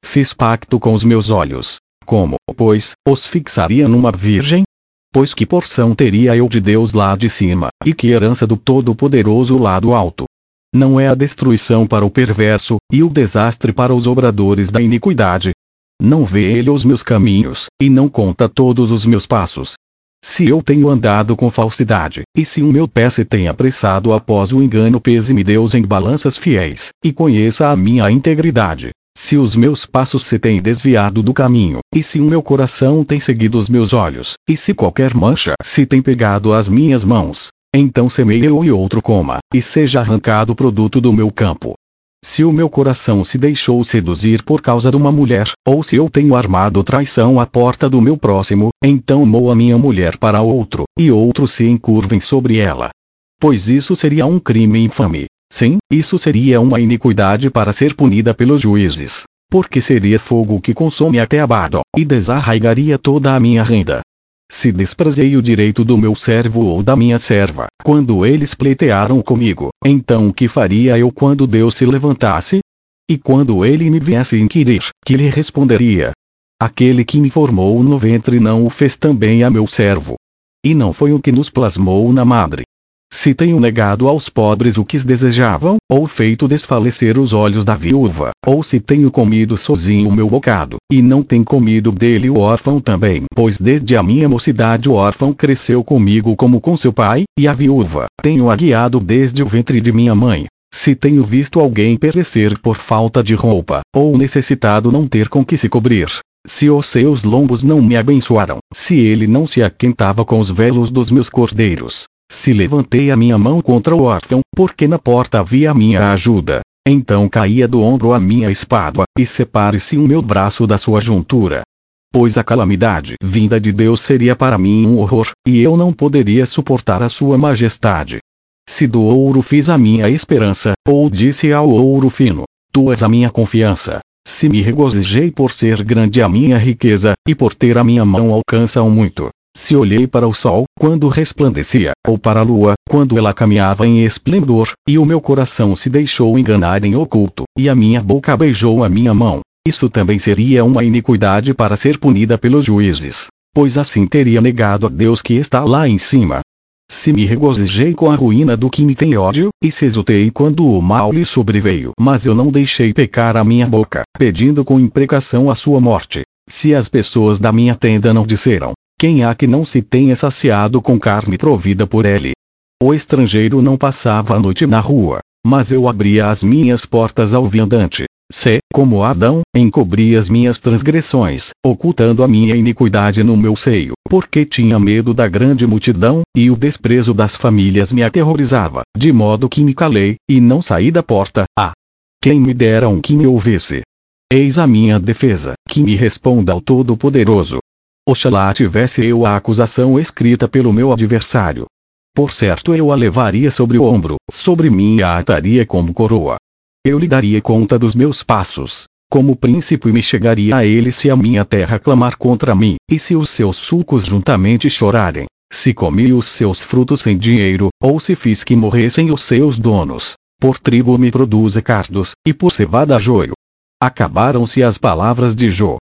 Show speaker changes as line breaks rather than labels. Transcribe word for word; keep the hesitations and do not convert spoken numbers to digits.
Fiz pacto com os meus olhos. Como, pois, os fixaria numa virgem? Pois que porção teria eu de Deus lá de cima, e que herança do Todo-Poderoso lá do alto? Não é a destruição para o perverso, e o desastre para os obradores da iniquidade? Não vê ele os meus caminhos, e não conta todos os meus passos? Se eu tenho andado com falsidade, e se o meu pé se tem apressado após o engano, pese-me Deus em balanças fiéis, e conheça a minha integridade. Se os meus passos se têm desviado do caminho, e se o meu coração tem seguido os meus olhos, e se qualquer mancha se tem pegado às minhas mãos, então semeie eu e outro coma, e seja arrancado o produto do meu campo. Se o meu coração se deixou seduzir por causa de uma mulher, ou se eu tenho armado traição à porta do meu próximo, então moa minha mulher para outro, e outros se encurvem sobre ela. Pois isso seria um crime infame. Sim, isso seria uma iniquidade para ser punida pelos juízes, porque seria fogo que consome até abado, e desarraigaria toda a minha renda. Se desprezei o direito do meu servo ou da minha serva, quando eles pleitearam comigo, então o que faria eu quando Deus se levantasse? E quando ele me viesse inquirir, que lhe responderia? Aquele que me formou no ventre não o fez também a meu servo? E não foi o que nos plasmou na madre? Se tenho negado aos pobres o que desejavam, ou feito desfalecer os olhos da viúva, ou se tenho comido sozinho o meu bocado, e não tem comido dele o órfão também, pois desde a minha mocidade o órfão cresceu comigo como com seu pai, e a viúva tenho-a guiado desde o ventre de minha mãe. Se tenho visto alguém perecer por falta de roupa, ou necessitado não ter com que se cobrir, se os seus lombos não me abençoaram, se ele não se aquentava com os velos dos meus cordeiros, se levantei a minha mão contra o órfão, porque na porta havia a minha ajuda, então caía do ombro a minha espada, e separe-se o meu braço da sua juntura. Pois a calamidade vinda de Deus seria para mim um horror, e eu não poderia suportar a sua majestade. Se do ouro fiz a minha esperança, ou disse ao ouro fino, tu és a minha confiança, se me regozijei por ser grande a minha riqueza, e por ter a minha mão alcança o muito, se olhei para o sol, quando resplandecia, ou para a lua, quando ela caminhava em esplendor, e o meu coração se deixou enganar em oculto, e a minha boca beijou a minha mão, isso também seria uma iniquidade para ser punida pelos juízes, pois assim teria negado a Deus que está lá em cima. Se me regozijei com a ruína do que me tem ódio, e se exultei quando o mal lhe sobreveio, mas eu não deixei pecar a minha boca, pedindo com imprecação a sua morte. Se as pessoas da minha tenda não disseram, quem há que não se tenha saciado com carne provida por ele? O estrangeiro não passava a noite na rua, mas eu abria as minhas portas ao viandante. Se, como Adão, encobri as minhas transgressões, ocultando a minha iniquidade no meu seio, porque tinha medo da grande multidão, e o desprezo das famílias me aterrorizava, de modo que me calei, e não saí da porta. Ah! Quem me dera um que me ouvisse! Eis a minha defesa, que me responda ao Todo-Poderoso. Oxalá tivesse eu a acusação escrita pelo meu adversário. Por certo eu a levaria sobre o ombro, sobre mim a ataria como coroa. Eu lhe daria conta dos meus passos, como príncipe me chegaria a ele se a minha terra clamar contra mim, e se os seus sulcos juntamente chorarem, se comi os seus frutos sem dinheiro, ou se fiz que morressem os seus donos, por trigo me produza cardos, e por cevada joio. Acabaram-se as palavras de Jó,